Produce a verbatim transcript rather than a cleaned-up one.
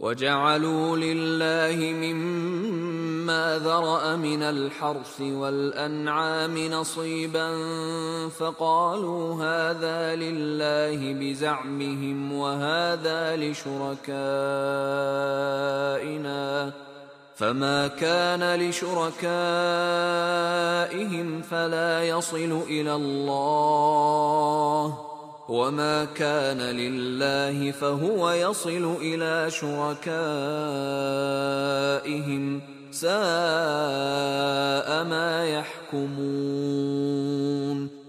وجعلوا لله مما ذرأ من الحرث والأنعام نصيبا فقالوا هذا لله بزعمهم وهذا لشركائنا، فما كان لشركائهم فلا يصل إلى الله، وما كان لله فهو يصل إلى شركائهم، ساء ما يحكمون.